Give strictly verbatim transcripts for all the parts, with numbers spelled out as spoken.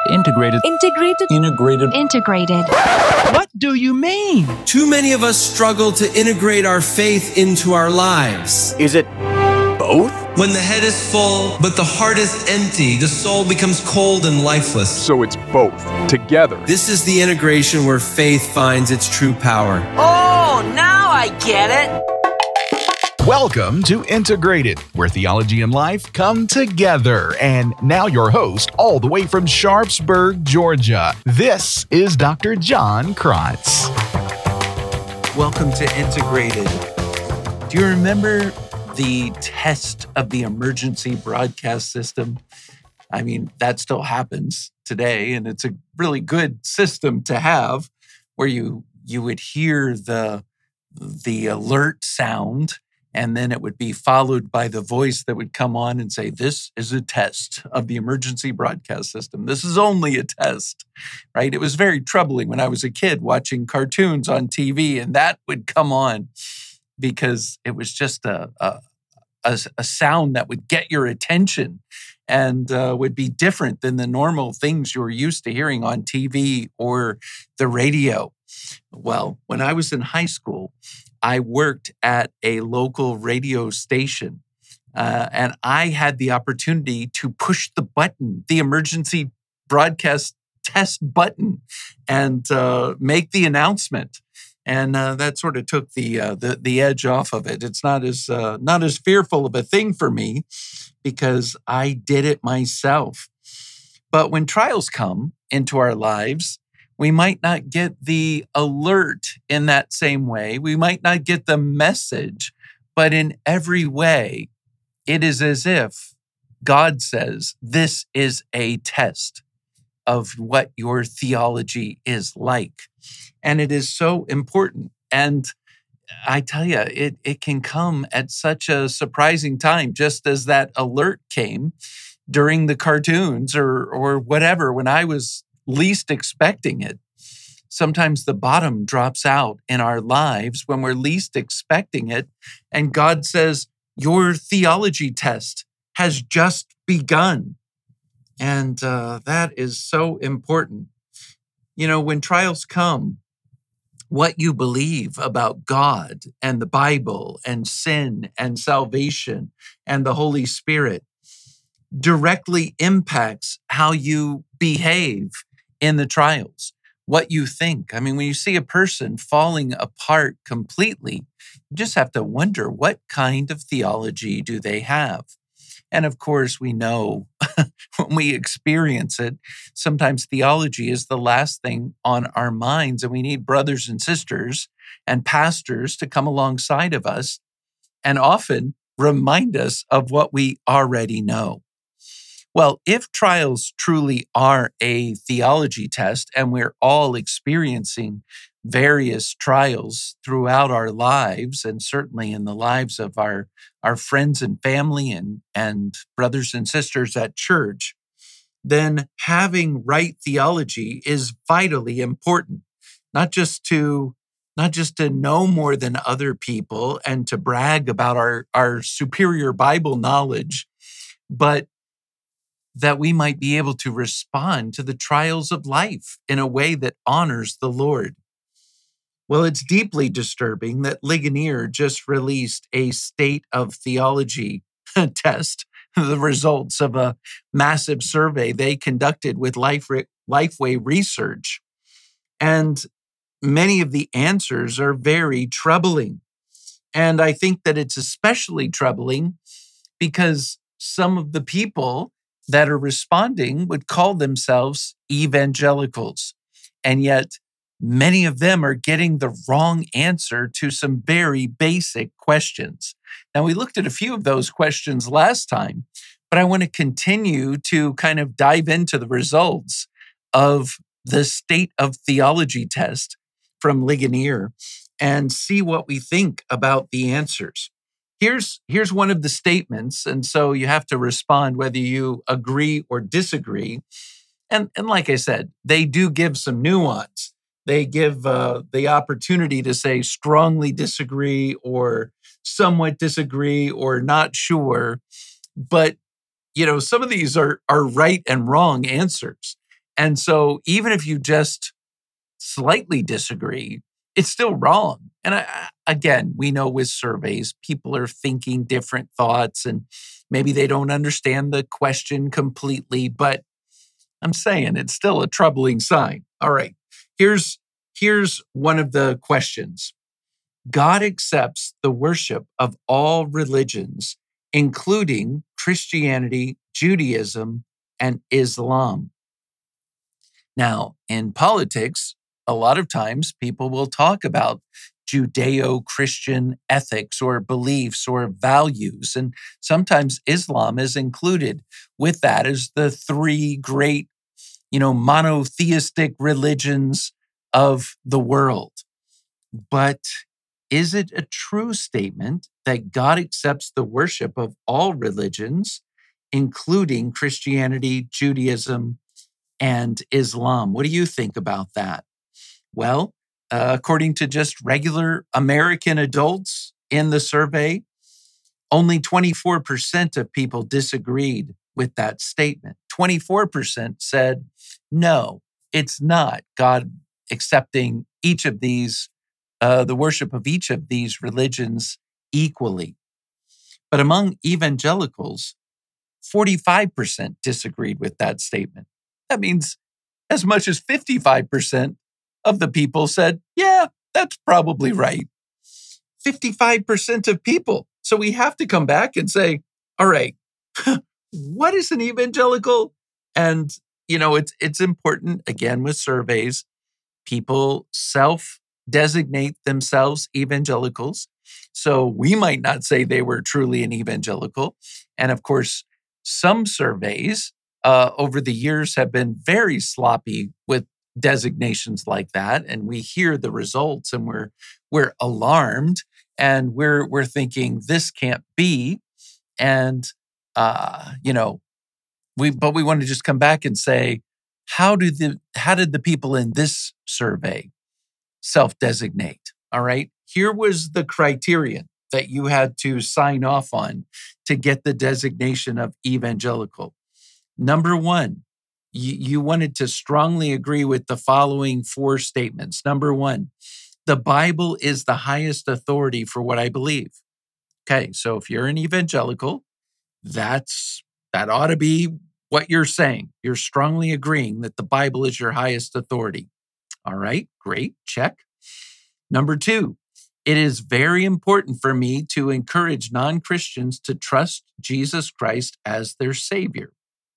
Integrated. Integrated. Integrated. Integrated. What do you mean? Too many of us struggle to integrate our faith into our lives. Is it both? When the head is full, but the heart is empty, the soul becomes cold and lifeless. So it's both, together. This is the integration where faith finds its true power. Oh, now I get it. Welcome to Integrated, where theology and life come together. And now your host, all the way from Sharpsburg, Georgia, this is Doctor John Krotz. Welcome to Integrated. Do you remember the test of the emergency broadcast system? I mean, that still happens today, and it's a really good system to have where you you would hear the the alert sound, and then it would be followed by the voice that would come on and say, this is a test of the emergency broadcast system. This is only a test, right? It was very troubling when I was a kid watching cartoons on T V, and that would come on because it was just a, a, a, a sound that would get your attention and uh, would be different than the normal things you were used to hearing on T V or the radio. Well, when I was in high school, I worked at a local radio station, uh, and I had the opportunity to push the button, the emergency broadcast test button, and uh, make the announcement. And uh, that sort of took the, uh, the the edge off of it. It's not as uh, not as fearful of a thing for me because I did it myself. But when trials come into our lives, we might not get the alert in that same way. We might not get the message, but in every way, it is as if God says, this is a test of what your theology is like. And it is so important. And I tell you, it, it can come at such a surprising time, just as that alert came during the cartoons or or whatever, when I was least expecting it. Sometimes the bottom drops out in our lives when we're least expecting it. And God says, your theology test has just begun. And uh, that is so important. You know, when trials come, what you believe about God and the Bible and sin and salvation and the Holy Spirit directly impacts how you behave in the trials, what you think. I mean, when you see a person falling apart completely, you just have to wonder, what kind of theology do they have? And of course, we know when we experience it, sometimes theology is the last thing on our minds, and we need brothers and sisters and pastors to come alongside of us and often remind us of what we already know. Well, if trials truly are a theology test, and we're all experiencing various trials throughout our lives, and certainly in the lives of our, our friends and family and, and brothers and sisters at church, then having right theology is vitally important, not just to not just to know more than other people and to brag about our, our superior Bible knowledge, but that we might be able to respond to the trials of life in a way that honors the Lord. Well, it's deeply disturbing that Ligonier just released a state of theology test, the results of a massive survey they conducted with Life, Lifeway Research. And many of the answers are very troubling. And I think that it's especially troubling because some of the people that are responding would call themselves evangelicals. And yet, many of them are getting the wrong answer to some very basic questions. Now, we looked at a few of those questions last time, but I want to continue to kind of dive into the results of the state of theology test from Ligonier and see what we think about the answers. Here's, here's one of the statements, and so you have to respond whether you agree or disagree. And, and like I said, they do give some nuance. They give uh, the opportunity to say strongly disagree or somewhat disagree or not sure. But, you know, some of these are, are right and wrong answers. And so even if you just slightly disagree, it's still wrong. And I, again, we know with surveys, people are thinking different thoughts and maybe they don't understand the question completely, but I'm saying it's still a troubling sign. All right, here's, here's one of the questions. God accepts the worship of all religions, including Christianity, Judaism, and Islam. Now, in politics, a lot of times people will talk about Judeo-Christian ethics or beliefs or values, and sometimes Islam is included with that as the three great, you know, monotheistic religions of the world. But is it a true statement that God accepts the worship of all religions, including Christianity, Judaism, and Islam? What do you think about that? Well, uh, according to just regular American adults in the survey, only twenty-four percent of people disagreed with that statement. twenty-four percent said, no, it's not God accepting each of these, uh, the worship of each of these religions equally. But among evangelicals, forty-five percent disagreed with that statement. That means as much as fifty-five percent of the people said, yeah, that's probably right. fifty-five percent of people. So we have to come back and say, all right, what is an evangelical? And, you know, it's, it's important, again, with surveys, people self-designate themselves evangelicals. So we might not say they were truly an evangelical. And of course, some surveys uh, over the years have been very sloppy with designations like that, and we hear the results and we're we're alarmed and we're we're thinking this can't be, and uh you know we but we want to just come back and say, how do the how did the people in this survey self-designate? All right, here was the criterion that you had to sign off on to get the designation of evangelical. Number one, you wanted to strongly agree with the following four statements. Number one, the Bible is the highest authority for what I believe. Okay, so if you're an evangelical, that's that ought to be what you're saying. You're strongly agreeing that the Bible is your highest authority. All right, great, check. Number two, it is very important for me to encourage non-Christians to trust Jesus Christ as their Savior.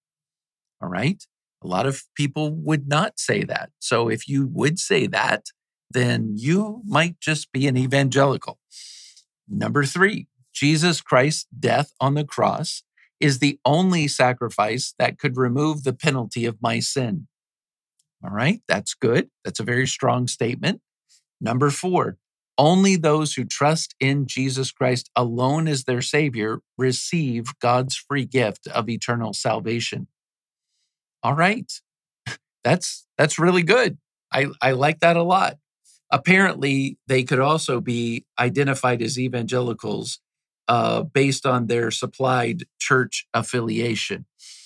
All right. A lot of people would not say that. So if you would say that, then you might just be an evangelical. Number three, Jesus Christ's death on the cross is the only sacrifice that could remove the penalty of my sin. All right, that's good. That's a very strong statement. Number four, only those who trust in Jesus Christ alone as their Savior receive God's free gift of eternal salvation. All right, that's that's really good. I, I like that a lot. Apparently, they could also be identified as evangelicals uh, based on their supplied church affiliation.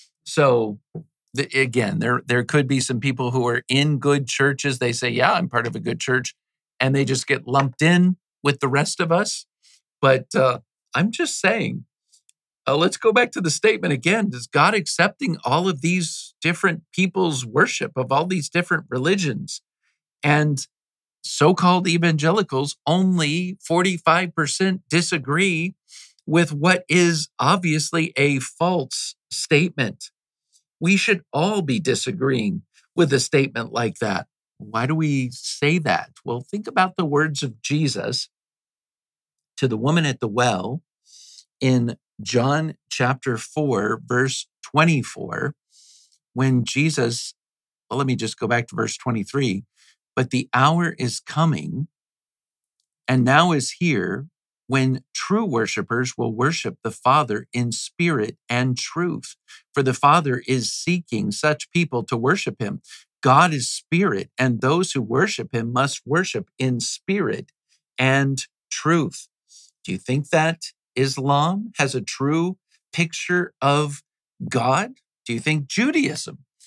So the, again, there, there could be some people who are in good churches. They say, yeah, I'm part of a good church, and they just get lumped in with the rest of us. But uh, I'm just saying, Uh, let's go back to the statement again. Is God accepting all of these different people's worship of all these different religions? And so-called evangelicals, only forty-five percent disagree with what is obviously a false statement. We should all be disagreeing with a statement like that. Why do we say that? Well, think about the words of Jesus to the woman at the well in John chapter four, verse twenty-four, when Jesus, well, let me just go back to verse twenty-three. But the hour is coming, and now is here, when true worshipers will worship the Father in spirit and truth. For the Father is seeking such people to worship him. God is spirit, and those who worship him must worship in spirit and truth. Do you think that Islam has a true picture of God? Do you think Judaism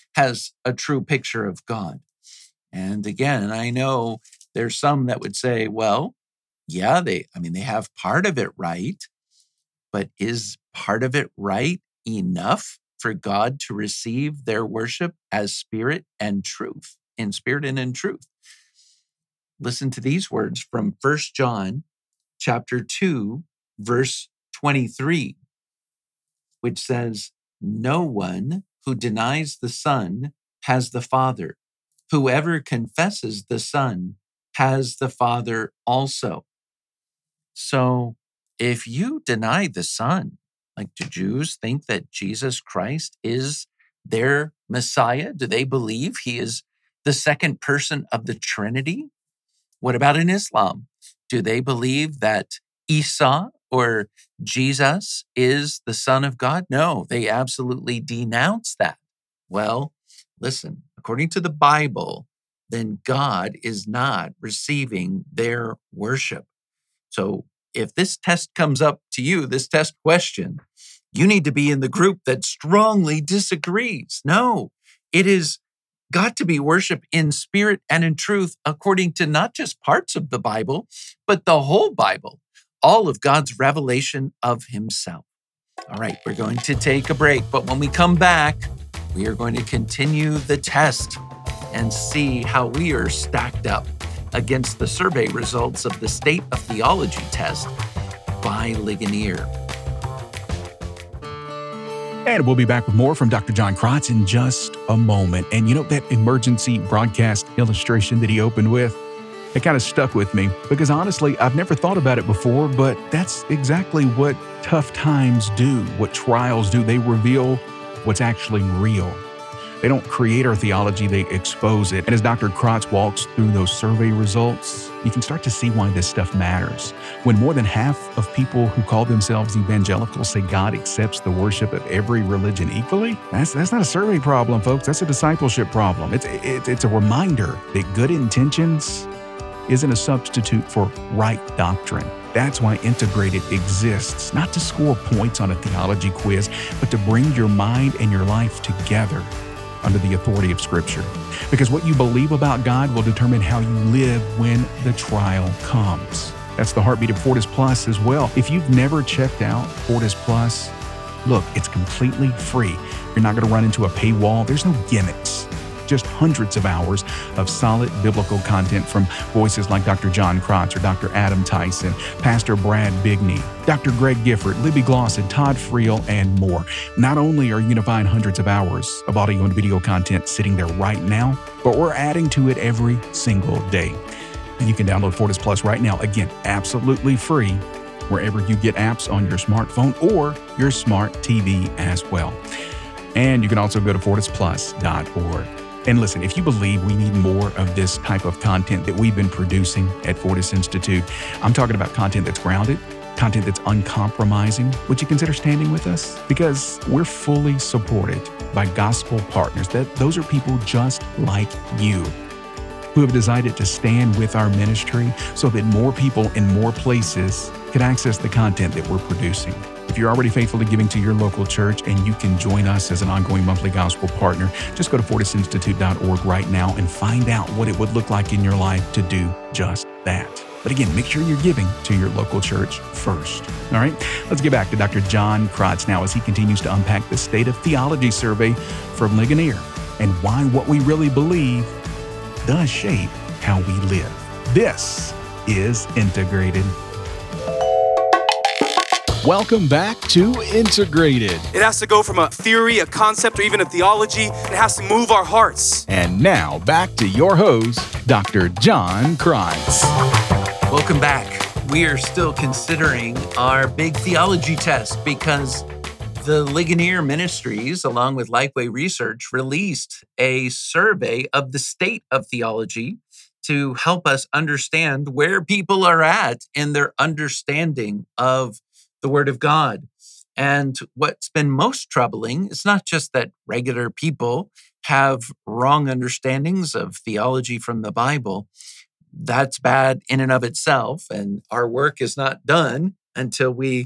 has a true picture of God. And again, I know there's some that would say, well, yeah, they, I mean, they have part of it right, but is part of it right enough for God to receive their worship as spirit and truth, in spirit and in truth? Listen to these words from First John chapter two, verse twenty-three, which says, "No one who denies the Son has the Father. Whoever confesses the Son has the Father also." So if you deny the Son, like, do Jews think that Jesus Christ is their Messiah? Do they believe he is the second person of the Trinity? What about in Islam? Do they believe that Isa or Jesus is the Son of God? No, they absolutely denounce that. Well, listen, according to the Bible, then God is not receiving their worship. So if this test comes up to you, this test question, you need to be in the group that strongly disagrees. No, it is got to be worship in spirit and in truth, according to not just parts of the Bible, but the whole Bible, all of God's revelation of himself. All right, we're going to take a break, but when we come back, we are going to continue the test and see how we are stacked up against the survey results of the State of Theology test by Ligonier. And we'll be back with more from Doctor John Krotz in just a moment. And you know, that emergency broadcast illustration that he opened with, it kind of stuck with me because honestly, I've never thought about it before, but that's exactly what tough times do, what trials do. They reveal what's actually real. They don't create our theology, they expose it. And as Doctor Krotz walks through those survey results, you can start to see why this stuff matters. When more than half of people who call themselves evangelical say God accepts the worship of every religion equally, that's that's not a survey problem, folks. That's a discipleship problem. It's, it's, it's a reminder that good intentions isn't a substitute for right doctrine. That's why Integrated exists, not to score points on a theology quiz, but to bring your mind and your life together under the authority of Scripture. Because what you believe about God will determine how you live when the trial comes. That's the heartbeat of Fortis Plus as well. If you've never checked out Fortis Plus, look, it's completely free. You're not going to run into a paywall. There's no gimmicks. Just hundreds of hours of solid biblical content from voices like Doctor John Krotz or Doctor Adam Tyson, Pastor Brad Bigney, Doctor Greg Gifford, Libby Glosson, Todd Friel, and more. Not only are you going to find hundreds of hours of audio and video content sitting there right now, but we're adding to it every single day. And you can download Fortis Plus right now, again, absolutely free, wherever you get apps on your smartphone or your smart T V as well. And you can also go to fortis plus dot org. And listen, if you believe we need more of this type of content that we've been producing at Fortis Institute, I'm talking about content that's grounded, content that's uncompromising. Would you consider standing with us? Because we're fully supported by gospel partners. That those are people just like you who have decided to stand with our ministry so that more people in more places can access the content that we're producing. If you're already faithfully giving to your local church and you can join us as an ongoing monthly gospel partner, just go to fortis institute dot org right now and find out what it would look like in your life to do just that. But again, make sure you're giving to your local church first. All right, let's get back to Doctor John Krotz now as he continues to unpack the State of Theology survey from Ligonier and why what we really believe does shape how we live. This is Integrated. Welcome back to Integrated. It has to go from a theory, a concept, or even a theology. It has to move our hearts. And now back to your host, Doctor John Krotz. Welcome back. We are still considering our big theology test because the Ligonier Ministries, along with Lifeway Research, released a survey of the state of theology to help us understand where people are at in their understanding of the Word of God. And what's been most troubling is not just that regular people have wrong understandings of theology from the Bible. That's bad in and of itself, and our work is not done until we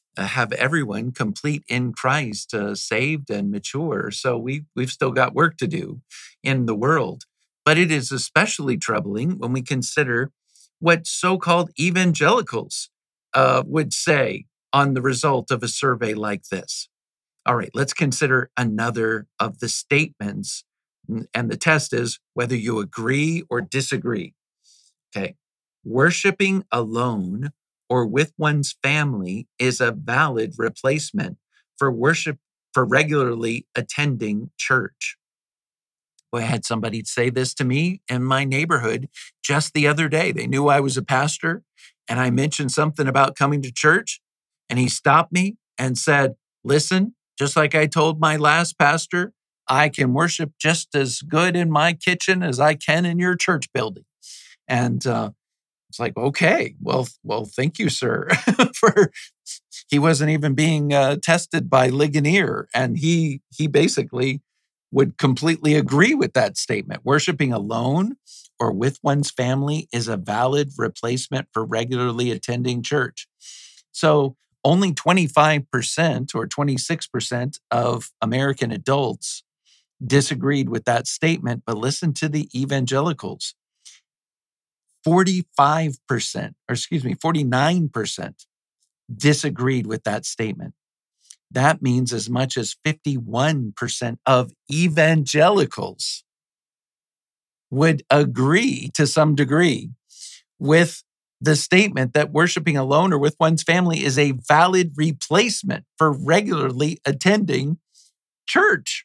uh, have everyone complete in Christ, uh, saved and mature. So we, we've still got work to do in the world. But it is especially troubling when we consider what so-called evangelicals uh, would say on the result of a survey like this. All right, let's consider another of the statements. And the test is whether you agree or disagree. Okay. Worshiping alone or with one's family is a valid replacement for worship for regularly attending church. Well, I had somebody say this to me in my neighborhood just the other day. They knew I was a pastor, and I mentioned something about coming to church, and he stopped me and said, listen, just like I told my last pastor, I can worship just as good in my kitchen as I can in your church building. And uh, it's like, okay, well, well, thank you, sir. For he wasn't even being uh, tested by Ligonier, and he he basically would completely agree with that statement. Worshiping alone or with one's family is a valid replacement for regularly attending church. So only twenty-five percent or twenty-six percent of American adults disagreed with that statement, but listen to the evangelicals. forty-five percent, or excuse me, forty-nine percent disagreed with that statement. That means as much as fifty-one percent of evangelicals would agree to some degree with the statement that worshiping alone or with one's family is a valid replacement for regularly attending church.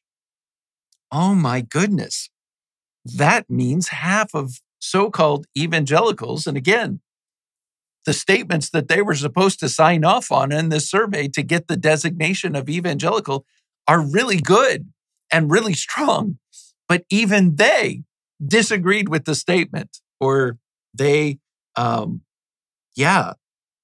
Oh my goodness. That means half of so-called evangelicals, and again, the statements that they were supposed to sign off on in this survey to get the designation of evangelical are really good and really strong. But even they disagreed with the statement, or they, um, yeah,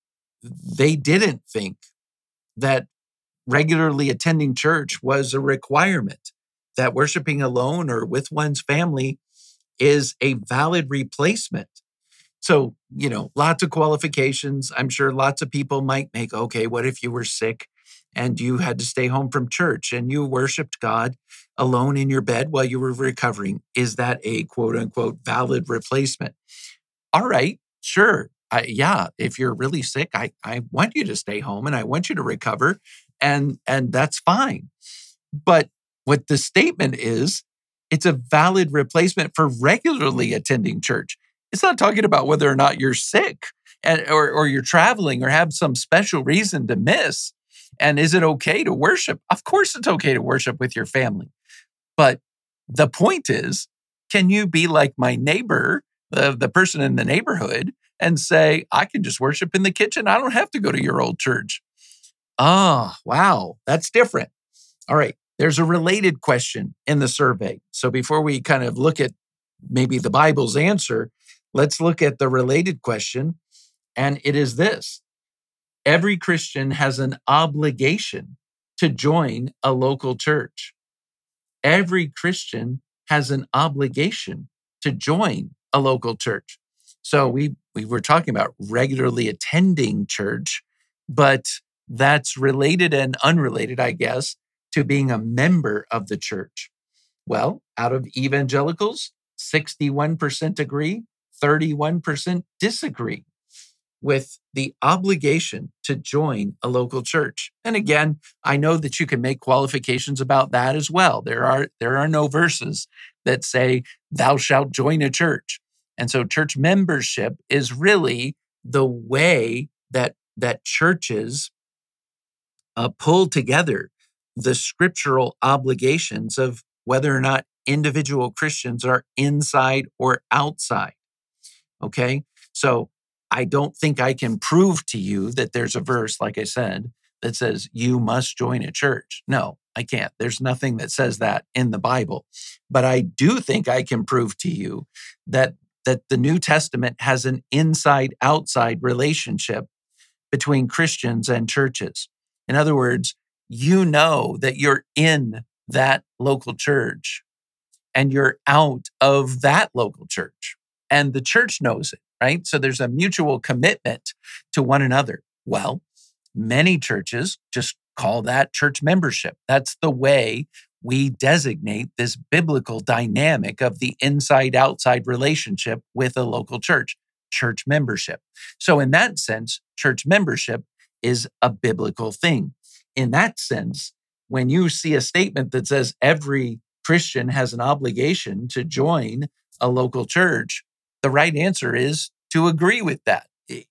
they didn't think that regularly attending church was a requirement, that worshiping alone or with one's family is a valid replacement. So, you know, lots of qualifications. I'm sure lots of people might make, okay, what if you were sick and you had to stay home from church and you worshiped God alone in your bed while you were recovering? Is that a quote unquote valid replacement? All right, sure. I, yeah, if you're really sick, I, I want you to stay home and I want you to recover, and, and that's fine. But what the statement is, it's a valid replacement for regularly attending church. It's not talking about whether or not you're sick and, or, or you're traveling or have some special reason to miss. And is it okay to worship? Of course it's okay to worship with your family. But the point is, can you be like my neighbor, the, the person in the neighborhood, and say, I can just worship in the kitchen. I don't have to go to your old church. Oh, wow, that's different. All right, there's a related question in the survey. So before we kind of look at maybe the Bible's answer, let's look at the related question, and it is this. Every Christian has an obligation to join a local church. Every Christian has an obligation to join a local church. So we, we were talking about regularly attending church, but that's related and unrelated, I guess, to being a member of the church. Well, out of evangelicals, sixty-one percent agree, thirty-one percent disagree with the obligation to join a local church. And again, I know that you can make qualifications about that as well. There are, there are no verses that say, thou shalt join a church. And so church membership is really the way that, that churches uh, pull together the scriptural obligations of whether or not individual Christians are inside or outside. Okay, so I don't think I can prove to you that there's a verse, like I said, that says you must join a church. No, I can't. There's nothing that says that in the Bible. But I do think I can prove to you that, that the New Testament has an inside-outside relationship between Christians and churches. In other words, you know that you're in that local church and you're out of that local church. And the church knows it, right? So there's a mutual commitment to one another. Well, Many churches just call that church membership. That's the way we designate this biblical dynamic of the inside-outside relationship with a local church, church membership. So in that sense, church membership is a biblical thing. In that sense, when you see a statement that says every Christian has an obligation to join a local church, the right answer is to agree with that.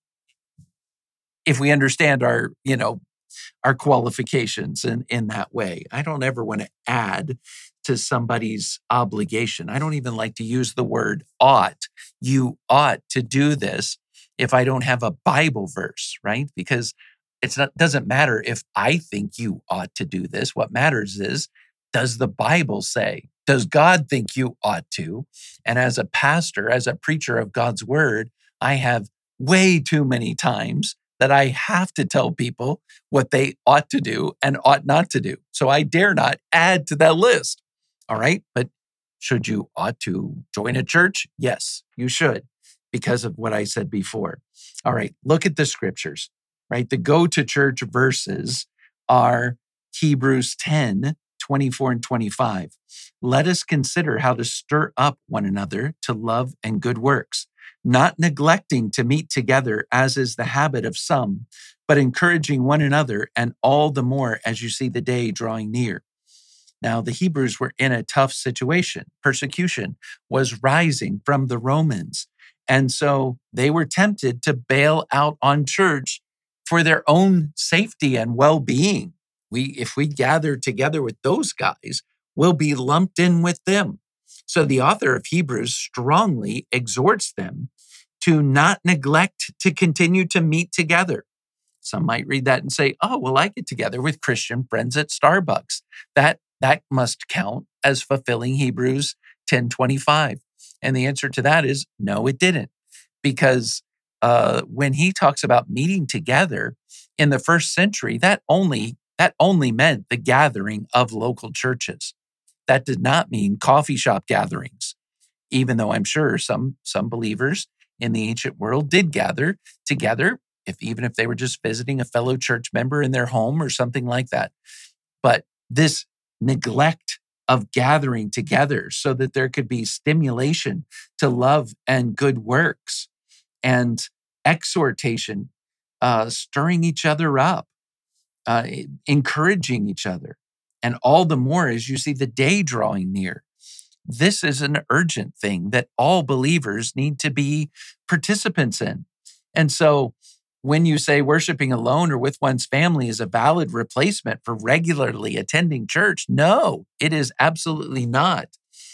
If we understand our, you know, our qualifications in, in that way. I don't ever want to add to somebody's obligation. I don't even like to use the word ought. You ought to do this if I don't have a Bible verse, right? Because it's not doesn't matter if I think you ought to do this. What matters is, does the Bible say? Does God think you ought to? And as a pastor, as a preacher of God's word, I have way too many times that I have to tell people what they ought to do and ought not to do. So I dare not add to that list. All right. But should you ought to join a church? Yes, you should, because of what I said before. All right. Look at the scriptures, right? The go to church verses are Hebrews ten, twenty-four and twenty-five. Let us consider how to stir up one another to love and good works, not neglecting to meet together as is the habit of some, but encouraging one another, and all the more as you see the day drawing near. Now, the Hebrews were in a tough situation. Persecution was rising from the Romans. And so they were tempted to bail out on church for their own safety and well-being. We, if we gather together with those guys, we'll be lumped in with them. So the author of Hebrews strongly exhorts them to not neglect to continue to meet together. Some might read that and say, oh, well, I get together with Christian friends at Starbucks. That, that must count as fulfilling Hebrews ten twenty-five. And the answer to that is no, it didn't. Because uh, when he talks about meeting together in the first century, that only, that only meant the gathering of local churches. That did not mean coffee shop gatherings, even though I'm sure some, some believers in the ancient world did gather together, if even if they were just visiting a fellow church member in their home or something like that. But this neglect of gathering together so that there could be stimulation to love and good works and exhortation, uh, stirring each other up, uh, encouraging each other. And all the more as you see the day drawing near. This is an urgent thing that all believers need to be participants in. And so when you say worshiping alone or with one's family is a valid replacement for regularly attending church, no, it is absolutely not.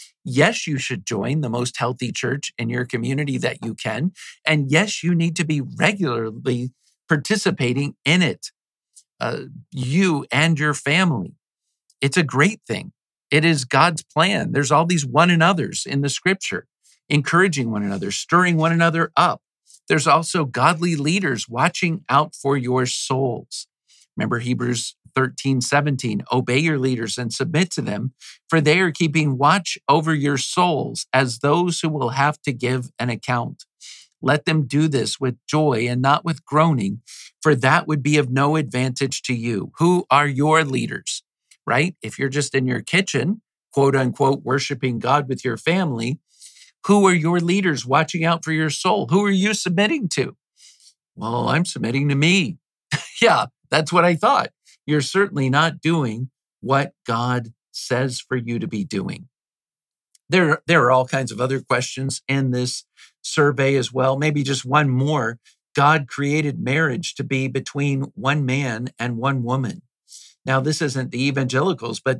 Yes, you should join the most healthy church in your community that you can. And yes, you need to be regularly participating in it, uh, you and your family. It's a great thing. It is God's plan. There's all these one another's in the scripture, encouraging one another, stirring one another up. There's also godly leaders watching out for your souls. Remember Hebrews thirteen, seventeen, obey your leaders and submit to them, for they are keeping watch over your souls as those who will have to give an account. Let them do this with joy and not with groaning, for that would be of no advantage to you. Who are your leaders? Right? If you're just in your kitchen, quote unquote, worshiping God with your family, who are your leaders watching out for your soul? Who are you submitting to? Well, I'm submitting to me. Yeah, that's what I thought. You're certainly not doing what God says for you to be doing. There, there are all kinds of other questions in this survey as well. Maybe just one more. God created marriage to be between one man and one woman. Now, this isn't the evangelicals, but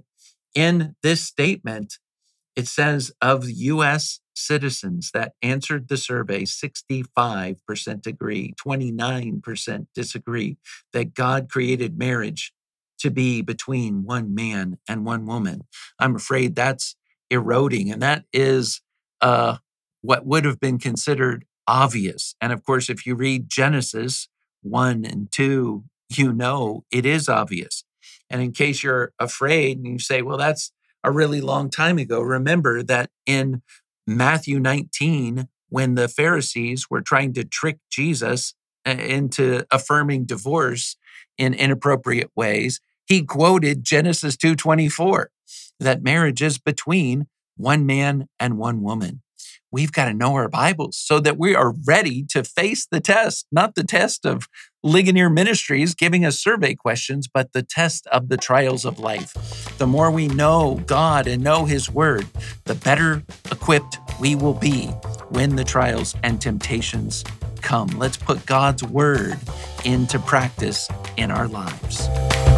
in this statement, it says of U S citizens that answered the survey, sixty-five percent agree, twenty-nine percent disagree that God created marriage to be between one man and one woman. I'm afraid that's eroding, and that is uh, what would have been considered obvious. And of course, if you read Genesis one and two, you know it is obvious. And in case you're afraid and you say, well, that's a really long time ago, remember that in Matthew nineteen, when the Pharisees were trying to trick Jesus into affirming divorce in inappropriate ways. He quoted Genesis two twenty-four, that marriage is between one man and one woman. We've got to know our Bibles so that we are ready to face the test, not the test of Ligonier Ministries giving us survey questions, but the test of the trials of life. The more we know God and know His Word, the better equipped we will be when the trials and temptations come. Let's put God's Word into practice in our lives.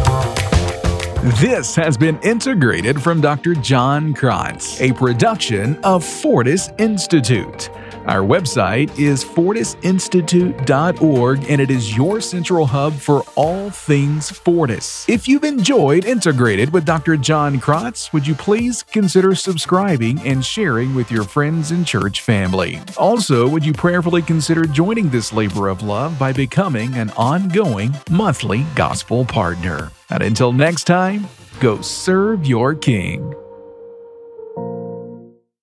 This has been Integrated from Doctor John Krotz, a production of Fortis Institute. Our website is fortis institute dot org, and it is your central hub for all things Fortis. If you've enjoyed Integrated with Doctor John Krotz, would you please consider subscribing and sharing with your friends and church family? Also, would you prayerfully consider joining this labor of love by becoming an ongoing monthly gospel partner? And until next time, go serve your King.